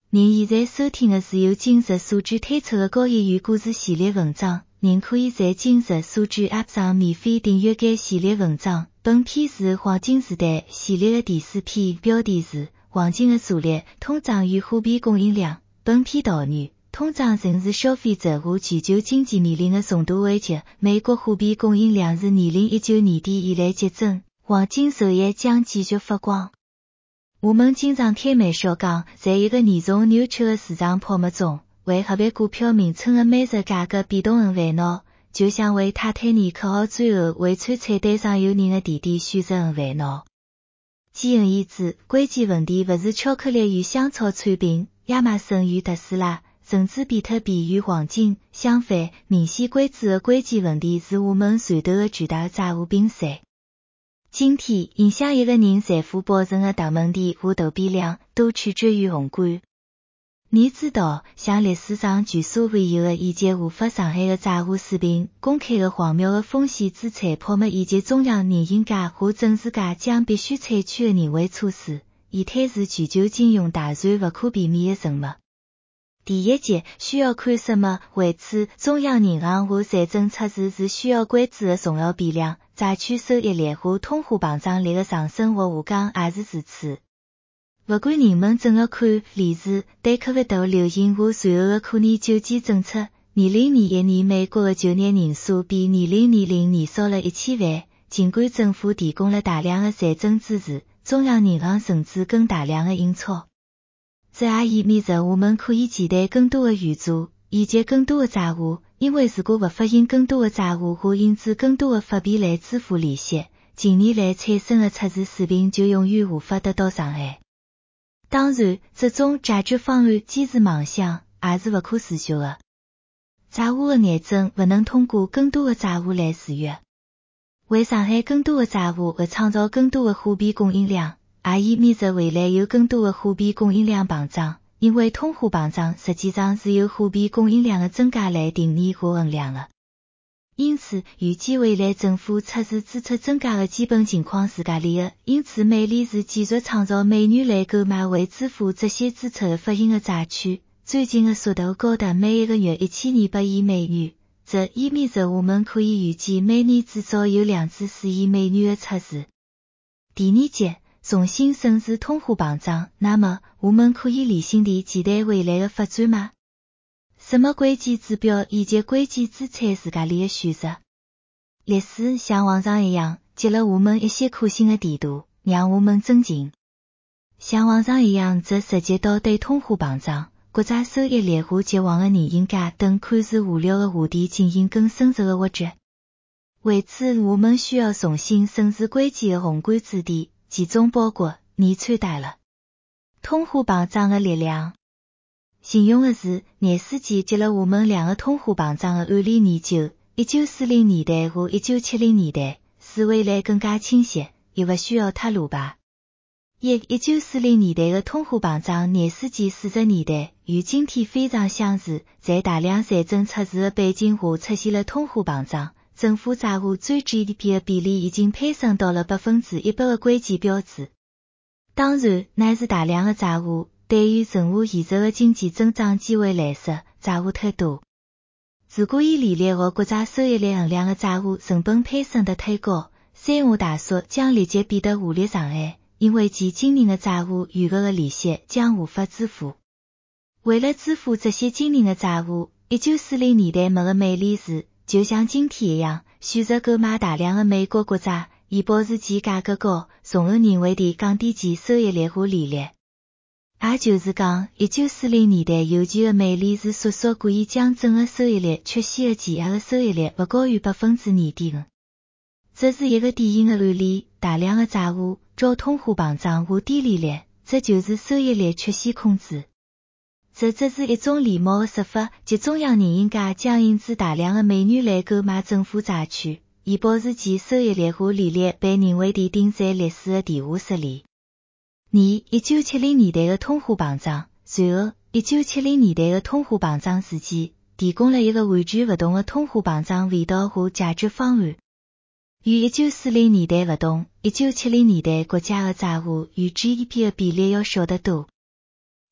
您现在收听的是由今日所知推出的高业余故事系列文章，您可以在今日所知 App 上免费订阅该系列文章。本篇是黄金时代系列的第4篇，标题是黄金的数量、通胀与货币供应量。本篇导语：通胀正是消费者和全球经济面临的重大危机。美国货币供应量自2019年底以来急增，黄金首页将继续发光。我们经常开玩笑讲，在一个严重扭曲的市场泡沫中，为合别股票名称的每日价格变动很烦恼，就像为泰坦尼克号最后为餐菜单上有人的弟弟选择很烦恼。简而言之，关键问题不是巧克力与香草产品、亚马逊与特斯拉，甚至比特币与黄金。相反，明显关注的关键问题是我们传统的巨大债务并税。今天，影响一个人财富保存的大问题和投币量都取决于宏观。你知道，像历史上前所未有的以及无法上海的债务水平、公开的荒谬的风险资产泡沫以及中央银行家和政治家将必须采取的人为措施，以探视全球金融大战不可避免的沉没。第一节需要看什么？为此，中央银行和财政赤字是需要关注的重要变量，债券收益率和通货膨胀率的上升或下降也是如此。不管人们怎么看利率、对客户头流行和随后的可能救济政策，2021年美国的就业人数比2020年少了1000万，尽管政府提供了大量的财政支持，中央银行甚至更大量的印钞。这也意味着我们可以期待更多的援助，以及更多的债务，因为如果不发行更多的债务和印制更多的法币来支付利息，近年来产生的赤字水平就永远无法得到上海。当然，这种解决方案坚持妄想也是不可持续的。债务的癌症不能通过更多的债务来治愈。为上海更多的债务而创造更多的货币供应量，也意味着未来有更多的货币供应量膨胀，因为通货膨胀实际上是由货币供应量的增加来定义和衡量的。因此，预计未来政府赤字支出增加的基本情况是合理的，因此美联储继续创造美元来购买为支付这些支出而发行的债券，最近的速度高达每一个月1200亿美元，这意味着我们可以预计每年至少有2至4亿美元的赤字。第二节重新审视通货膨胀，那么我们可以理性地期待未来的发展吗？什么关键指标以及关键资产是合理的选择？历史像往常一样，给了我们一些可行的地图，让我们增进。像往常一样，这涉及到对通货膨胀、国债收益率和绝望的银行家等看似无聊的话题进行更深入的挖掘。为此，我们需要重新审视关键的宏观主题，其中包括你穿戴了通货膨胀的力量。形容的是廿世纪给了我们2个通货膨胀的案例研究，1940年代和1970年代，使未来更加清晰，也不需要太鲁吧。1940年代的通货膨胀廿世纪40年代与今天非常相似，在大量财政赤字的背景下出现了通货膨胀，政府债务占 GDP 的比例已经攀升到了100%的关键标志。当然，乃是大量的债务。对于任何现实的经济增长机会来说，债务太多。如果以利率和国债收益率衡量的债务成本攀升得太高，三下大叔将立即变得无力偿还，因为其惊人的债务余额的利息将无法支付。为了支付这些惊人的债务，1940年代末的美联储就像今天一样，选择购买大量的美国国债，以保持其价格高，从而人为地降低其收益率和利率。也就是讲，1940年代尤其的美联储叔叔可以将整个收益率缺陷的前额的收益率不高于 2.5%。这是一个典型的案例，大量的债务、高通货膨胀和低利率，这就是收益率缺陷控制。这只是一种礼貌的说法，即中央银行家将印制大量的美元来购买政府债券，以保持其收益率和利率被人为地定在历史的地下室里。1970年代的通货膨胀，随后1970年代的通货膨胀事件提供了一个完全不同的通货膨胀味道和解决方案。与1940年代不同，1970年代国家的债务与 GDP 的比例要小得多。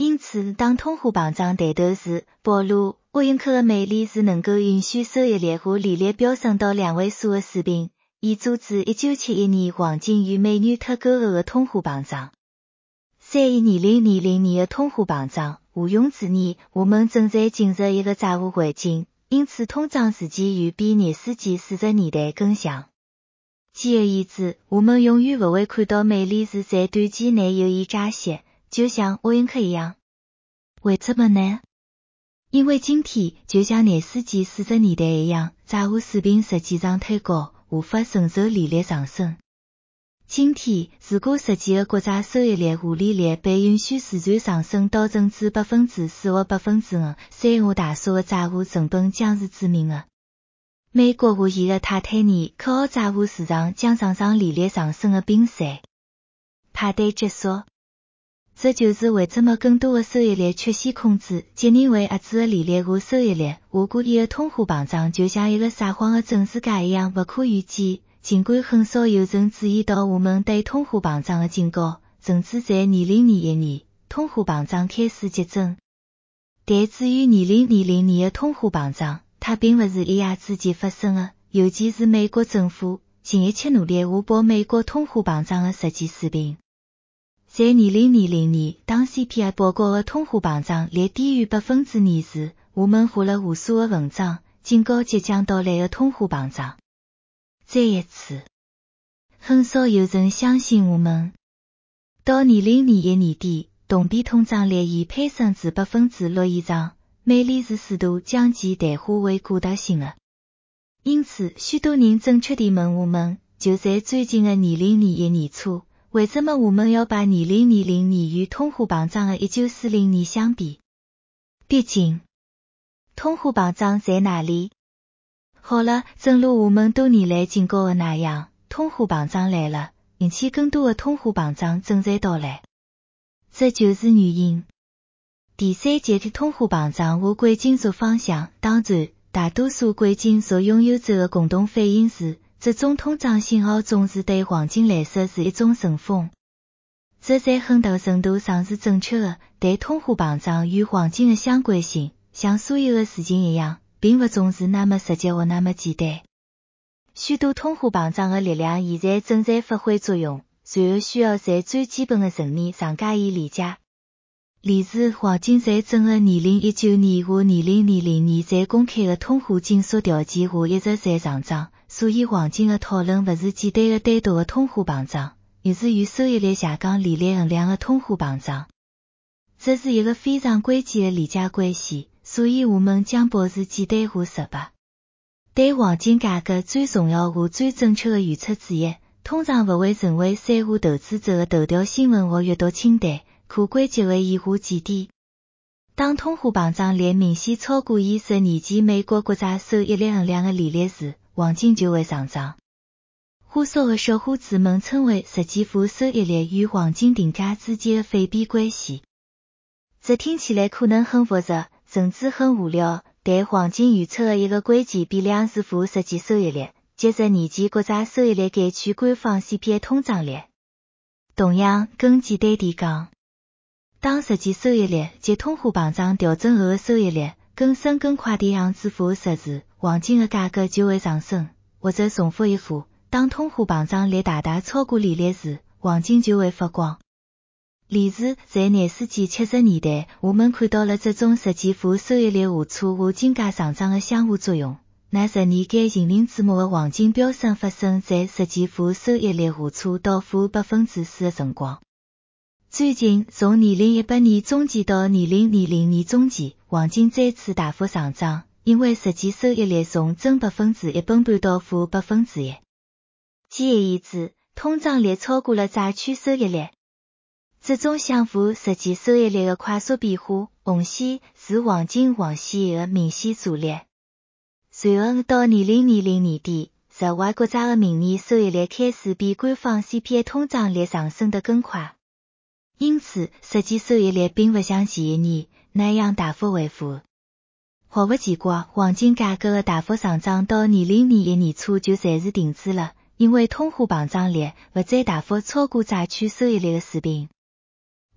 因此当通货膨胀抬头时，暴露奥运克的魅力是能够允许收益率和利率飙升到2位数的水平，以阻止1971年黄金与美元脱钩后的通货膨胀。3以2020年的通货膨胀，毋庸置疑，我们正在进入一个债务环境，因此通胀时期远比20世纪40年代更长。简而言之，我们永远不会看到美利是在短期内有意加息，就像奥运克一样。为什么呢？因为今天就像20世纪40年代一样，债务水平实际上太高，无法承受利率上升。今天，如果实际的国债收益率和利率被允许自然上升到甚至 4% 或 5%， 三化大厦的债务成本将是致命的。美国和伊的太太年靠澳债务市场将上涨利率上升的比赛。派对结束。这就是为什么更多的收益率缺陷控制，即认为压制的利率和收益率，下个月的通货膨胀就像一个撒谎的政治家一样不可预见。尽管很少有人注意到我们对通货膨胀的警告，甚至在2021年，通货膨胀开始急增。但至于2020年的通货膨胀，它并不是一夜之间发生的，尤其是美国政府尽一切努力下保美国通货膨胀的实际水平。在2020年，当 CPI 报告的通货膨胀率低于 2% 时，我们花了无数的文章警告即将到来的通货膨胀。再一次，很少有人相信我们。到2021年底，同比通胀率已攀升至 6% 以上，美利是试图将其淡化为过渡性的。因此，许多人正确地问我们，就在最近的2021年初，为什么我们要把2020年与通货膨胀的1940年相比？毕竟，通货膨胀在哪里？好了，正如我们多年来警告的那样，通货膨胀来了，引起更多的通货膨胀正在到来。这就是原因。第三阶的通货膨胀和贵金属方向，当然，大多数贵金属拥有者的共同反应是，这种通胀信号总是对黄金来说是一种神风。这在很大程度上是正确的，但通货膨胀与黄金的相关性，像所有的事情一样，并不总是那么直接或那么简单。许多通货膨胀的力量现在正在发挥作用，随后需要在最基本的层面上加以理解。例如，黄金在整个2019年和2020年在公开的通货紧缩条件下一直在上涨，所以黄金的讨论不是简单的单独的通货膨胀，而是与收益率下降利率衡量的通货膨胀。这是一个非常关键的理解关系，所以我们将保持简单化说法。对黄金价格最重要和最正确的预测之一，通常不会成为散户投资者的头条新闻或阅读清单，可贵极为以下几点。当通货膨胀率明显超过以10年期美国国债收益率衡量的利率时，黄金就会上涨。花哨的小伙子们称为实际负收益率与黄金定价之间的反比关系。这听起来可能很复杂，甚至很无聊，但黄金预测的一个关键比量是负实际收益率，即10年期国债收益率减去官方 CPI 通胀率。同样，更简单地讲，当实际收益率及通货膨胀调整后的收益率更深更快地向支付实时，黄金的价格就会上升。或者重复一下，当通货膨胀率大大超过利率时，黄金就会发光。例如，在20世纪70年代，我们看到了这种实际负收益率下挫和金价上涨的相互作用。那10年间引领注目的黄金飙升发生在实际负收益率下挫到负 4% 的辰光。最近，从2018年中期到2020年中期，黄金再次大幅上涨，因为实际收益率从正 1% 崩盘到负 1%。简而言之，通胀率超过了债券收益率。这种向负实际收益率的快速变化，红线是黄金黄线的明显阻力。随后到2020年底，10外国债的明年收益率开始比官方 CPI 通胀率上升得更快。因此，实际收益率并不像前一年那样大幅回复。毫不奇怪，黄金价格的大幅上涨到2021年初就暂时停止了，因为通货膨胀率不再大幅超过债券收益率的水平。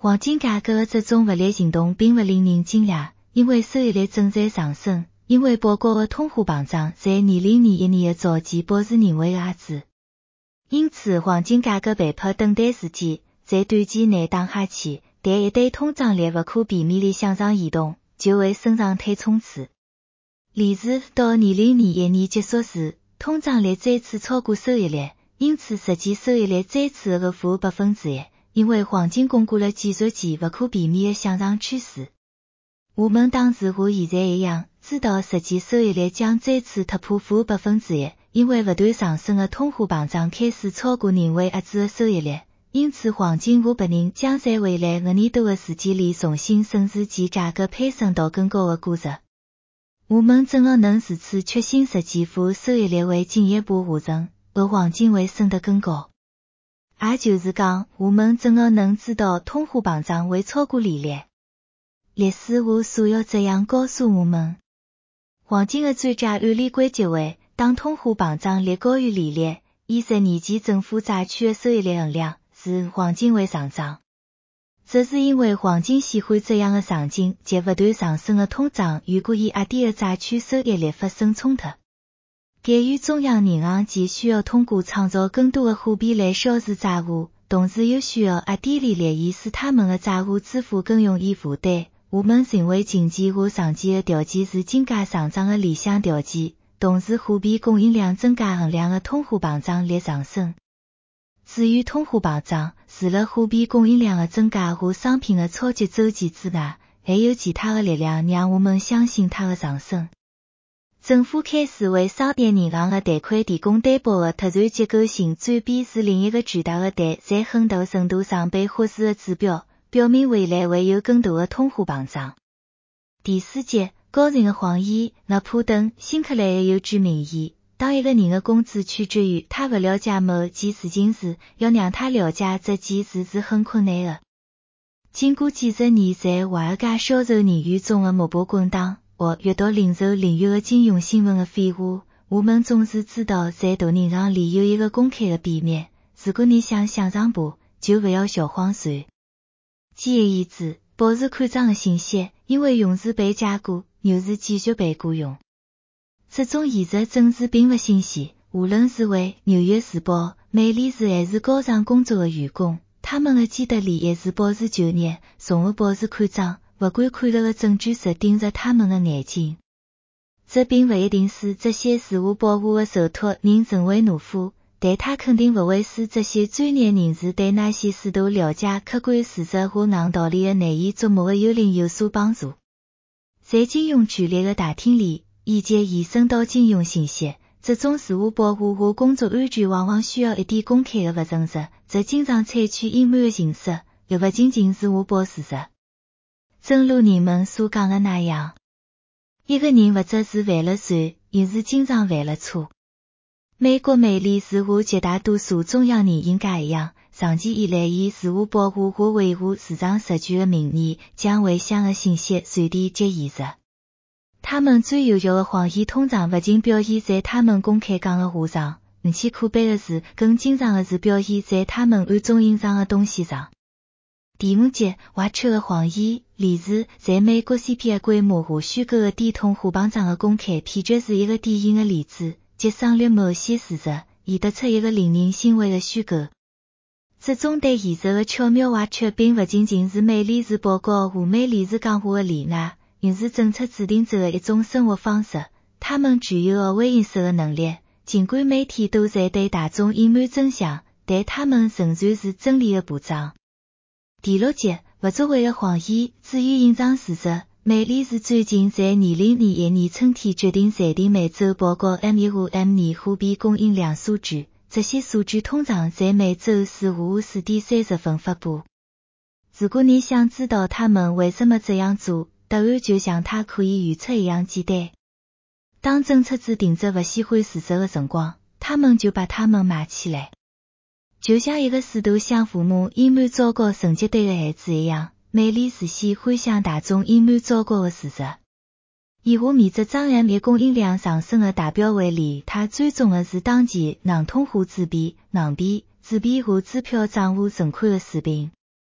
黄金价格的这种不利行动并不令人惊讶，因为收益率正在上升，因为报告的通货膨胀在2021年的早期保持人为的压制。因此黄金价格被迫等待时间，在短期内打下去，但一旦通胀率不可避免地向上移动，就会升上太冲刺。例如，到2021年结束时，通胀率再次超过收益率，因此实际收益率再次的负 1%， 因为黄金巩固了技术期不可避免的向上趋势。我们当时和现在一样，知道实际收益率将再次突破负 1%， 因为不断上升的通货膨胀开始超过人为压制的收益率，因此黄金和白银将在未来5年多的时间里重新审视其价格攀升到更高的价值。我们正好能如此确信实际负收益率会进一步下沉，而黄金会升得更高。也就是讲，我们正好能知道通货膨胀会超过利率。历史和所有这样告诉我们，黄金的专家按理归结为，当通货膨胀率高于利率，10年期政府债券的收益率衡量时，黄金会上涨。这是因为黄金喜欢这样的场景，即不断上升的通胀与过于压低的债券收益率发生冲突。鉴于中央银行既需要通过创造更多的货币来消除债务，同时又需要压低利率以使他们的债务支付更容易负担，我们认为经济和长期的条件是金价上涨的理想条件，同时货币供应量增加衡量的通货膨胀率上升。至于通货膨胀，除了货币供应量的增加和商品的超级周期之外，还有其他的力量让我们相信它的上升。政府开始为商业银行的贷款提供担保的突然结构性转变是另一个巨大的但在很大程度上被忽视的指标，表明未来会有更大的通货膨胀。第4节，高层的谎言。拿破仑·辛克莱的有句名言，当一个人的工资取决于他不了解某件事情时，要让他了解这件事是很困难的。经过几十年在华尔街销售人员中的摸爬滚打，或阅读零售领域的金融新闻的废话，我们总是知道在大银行里有一个公开的秘密，如果你想想象不，就不要小慌随。简而言之，保持看涨的信息，因为勇士被解雇，牛市继续被雇佣。这种现实政治并不新鲜，无论是为纽约时报、美联社还是高上工作的员工，他们的既得利益是保持就业，从而保持看涨，不管看到的证据是盯着他们的眼睛。这并不一定使这些自我保护的受托人成为懦夫，但它肯定不会使这些专业人士对那些试图了解客观事实和硬道理的难以琢磨的幽灵有所帮助。在金融权力的大厅里，以及延伸到金融信息，这种自我保护和工作安全往往需要一点公开的不诚实，这经常采取隐瞒的形式，又不仅仅是画报事实。正如人们所讲的那样，一个人或者是犯了罪，又是经常犯了错。美国美联社和绝大多数中央人应该一样，长期以来以自我保护和维护市场秩序的名义，将危险的信息传递及现实。他们最有效的谎言通常不仅表现在他们公开讲的话上，而且可悲的是，更经常的是表现在他们暗中隐藏的东西上。第5节，挖出的谎言。例如，在美国 CPI 规模下虚构的低通货膨胀的公开骗局是一个典型的例子，即省略某些事实，以得出一个令人欣慰的虚构。这种对现实的巧妙挖掘并不仅仅是美联社报告和美联社讲话的例外，而是政策制定者的一种生活方式，他们具有的回应式的能力。尽管媒体都在对大众隐瞒真相，但他们仍然是真理的保障。第6节，不作为的谎言。至于隐藏事实，美联社最近在2021年春天决定暂停每周报告 M1 和 M2 货币供应量数据，这些数据通常在每周4下午4点30分发布。如果你想知道他们为什么这样做，答案就像他可以预测一样简单。当政策制定者不喜欢事实的辰光，他们就把它们埋起来。就像一个试图向父母隐瞒糟糕成绩单的孩子一样，美联社喜欢向大众隐瞒糟糕的事实。以下面这张 M1 供应量上升的代表为例，它追踪的是当前硬通货纸币、硬币、纸币和支票账户存款的水平。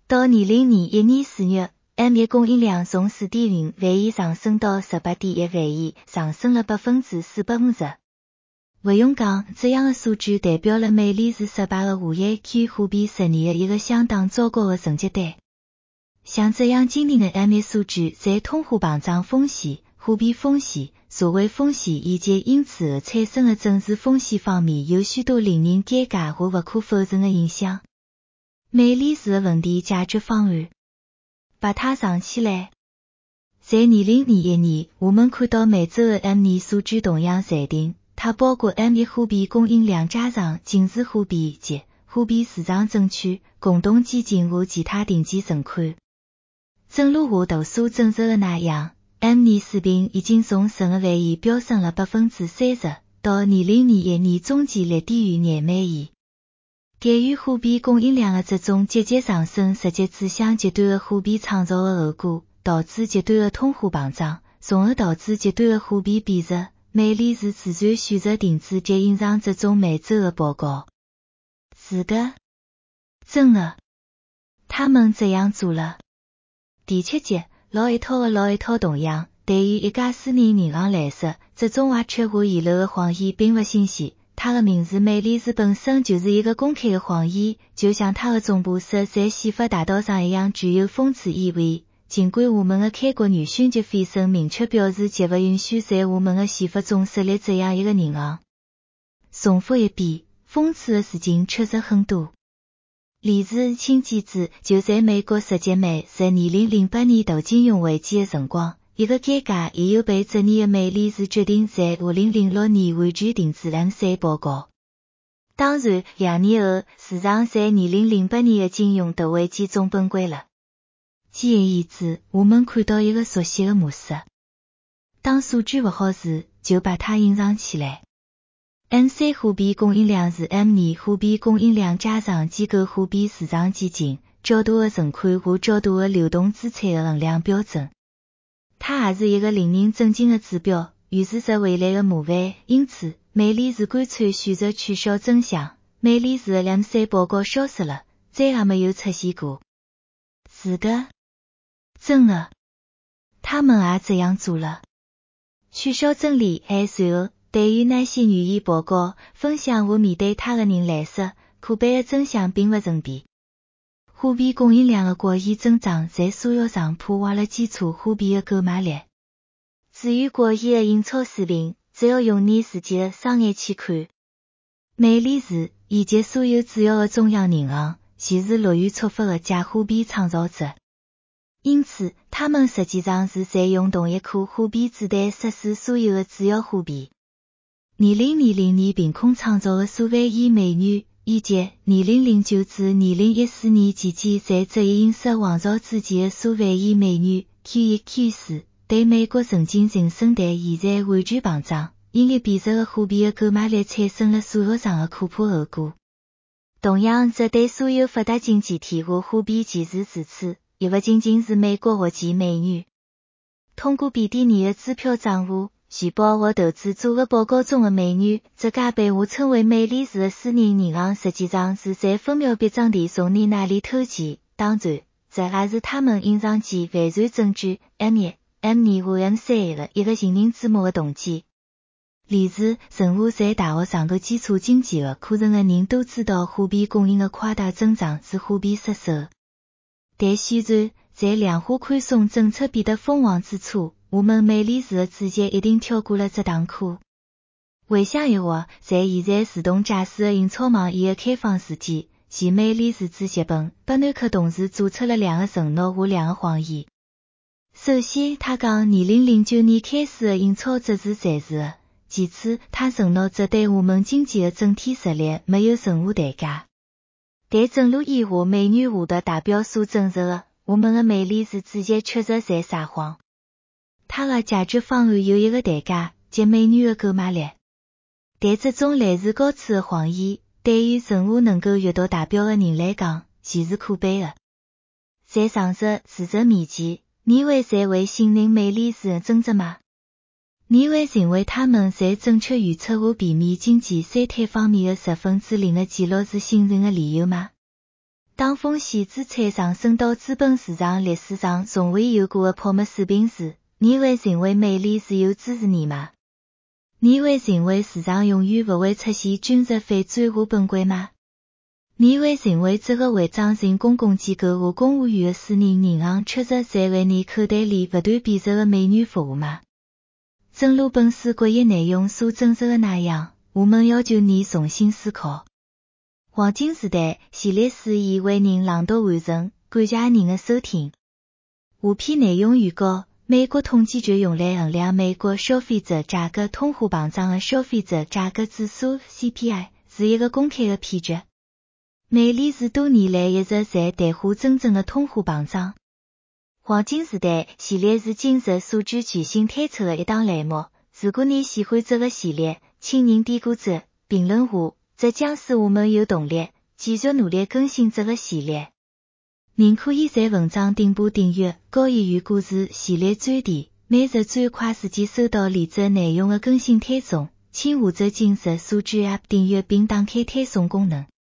到2020年1年4月 M1 供应量从 4.5 万亿上升到 18.1 万亿，上升了 450%。不用讲，这样的数据代表了美联市失败的华为 Q 货币10年的一个相当糟糕的成绩单。像这样惊人的 M1 数据，在通货膨胀风险、货币风险、社会风险以及因此而产生的政治风险方面有许多令人尴尬和不可否认的影响。美联市的问题解决方案，把它藏起来。在2001年，我们看到美洲的 M2 数据同样暂停，它包括 M1 货币供应量加上金属货币及货币市场证券、共同基金和其他定期存款。正如我图所证实的那样， M2 水平已经从12万亿飙升了 30%， 到2001年中期略低于2万亿。鉴于货币供应量的这种节节上升实际指向极端的货币创造的后果，导致极端的通货膨胀，从而导致极端的货币贬值。美联市自然选择停止及隐藏这种美洲的报告。是的，真的，他们这样做了。第7节，老一套同样，对于一家私人银行来说，这种歪曲和遗漏的谎言并不新鲜。它的名字美联市本身就是一个公开的谎言，就像它的总部设在西法大道上一样具有讽刺意味。尽管我们的开国女勋杰斐森明确表示绝不允许在我们的宪法中设立这样一个银行。重复一遍，讽刺的事情确实很多。例如，请记住，就在美国世界美在2008年大金融危机的辰光，一个尴尬也有被质疑的美联市决定在2006年完全停止 M3 报告。当然，2年后，市场在2008年的金融大危机中崩溃了。简而言之，我们看到一个熟悉的模式。当数据不好时，就把它隐藏起来。M3 货币供应量是 M2 货币供应量加上机构货币市场基金、较大的存款和较大的流动资产的衡量标准。它也是一个令人震惊的指标，预示着未来的麻烦。因此，美联市干脆选择取消真相。美联市的 M3 报告消失了，再也没有出现过。是的，真的，他们也这样做了。取消真理还随后，对于那些愿意报告、分享和面对它的人来说，可悲的真相并不神秘。货币供应量的国益增长在所有上破坏了基础货币的购买力。至于国益的印钞水平，只有用你自己的双眼去看。美联市以及所有主要的中央银行，现是乐于触发的假货币创造者。因此，他们实际上是在用同一颗货币子弹杀死所有的主要货币。2000年凭空创造的数万亿美元，以及2009至2014年期间在这一印刷王朝之前的数万亿美元 Q1、Q4，对美国曾经人生但现在完全膨胀，因为贬值的货币的购买力产生了数学上的可怕后果。同样，这对所有发达经济体和货币其实如此，也不仅仅是美国或其美元。通过比第二的支票账户、钱包和投资组合报告中的美元，这家被我称为美联市的私人银行实际上是在分秒必争地从你那里偷钱。当然，这也是他们隐藏起完善证据 M1、M2 和 M3 的一个行人之目的动机。例如，任何在大学上读基础经济的课程的人都知道货币供应的夸大增长是货币失守。但显然，在量化宽松政策变得疯狂之初，我们美联市的主席一定跳过了这堂课。回想一下，在现在自动驾驶的印钞网页的开放时期，前美联市主席本巴南克同时做出了2个承诺和2个谎言。首先，他讲2009年开始的印钞只是暂时的。其次，他承诺这对我们经济的整体实力没有任何代价。但正如以下美女话的代表所证实的，我们的美联市主席确实在撒谎。他的解决方案有一个代价，即美元的购买力。但这种来自高处的谎言，对于任何能够阅读代表的人来讲，全是可悲的。在上述事实面前，你会再为信任美联市的真值吗？你会认为他们在正确预测和避免经济衰退方面的10%的记录是信任的理由吗？ 当风险资产上升到资本市场历史上从未有过的泡沫水平时，你会认为美联储有支持你吗？你会认为市场永远不会出现均值反转化崩溃吗？你会认为这个违章型公共机构和公务员的私人银行确实在为你口袋里不断贬值的美元服务吗？正如本书决议内容所证实的那样，我们要求你重新思考。黄金时代系列书已为您朗读完成，感谢您的收听。下篇内容预告：美国统计局用来衡量美国消费者价格通货膨胀的消费者价格指数 CPI 是一个公开的骗局。美联储多年来一直在淡化真正的通货膨胀。黄金时代系列是今日数据全新推出的一档栏目。如果你喜欢这个系列，请您点个赞、评论下，这将使我们有动力继续努力更新这个系列。您可以在文章顶部订阅高一语故事系列专题，每日最快时间收到连载内容的更新推送，请下载今日数据 App 订阅并打开推送功能。